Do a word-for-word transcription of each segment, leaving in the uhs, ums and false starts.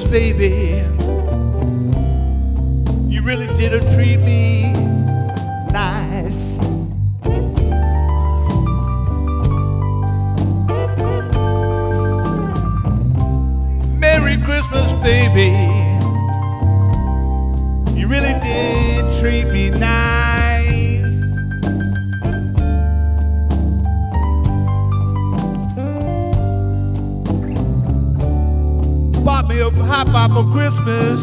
baby. You really did treat me nice. Merry Christmas, baby. You really did treat me nice. Bought me a hot pop for Christmas.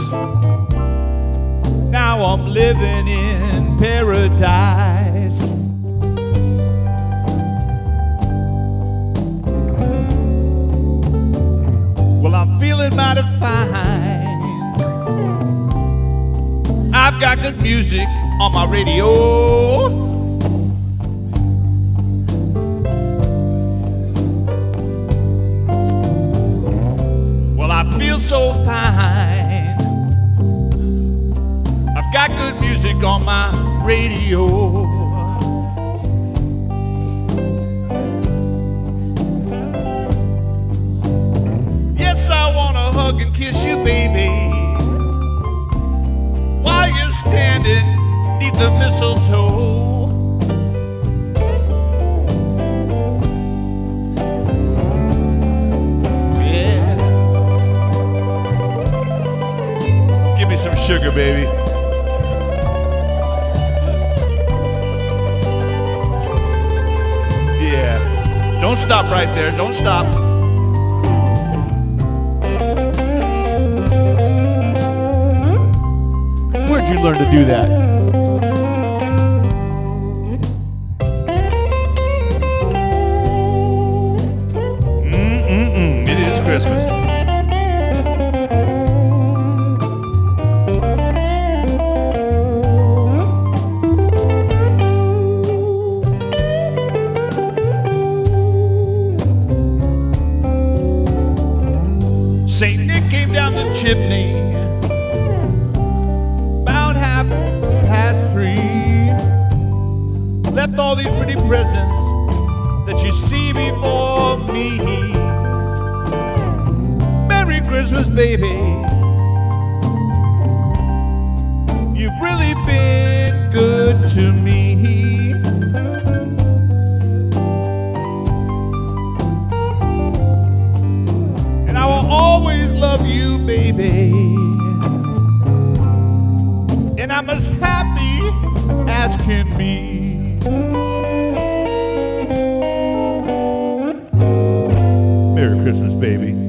Now I'm living in paradise. Well, I'm feeling mighty fine. I've got good music on my radio. Well, I feel so fine. I've got good music on my radio. Yes, I wanna hug and kiss you, baby, while you're standing neath the mistletoe. Yeah. Give me some sugar, baby. Yeah. Don't stop right there. Don't stop. Where'd you learn to do that? Mm-mm-mm. It is Christmas. Saint Nick came down the chimney about half past three, left all these pretty presents that you see before me. Merry Christmas, baby. You've really been good to me. And I will always love you, baby. And I'm as happy as can be. Merry Christmas, baby.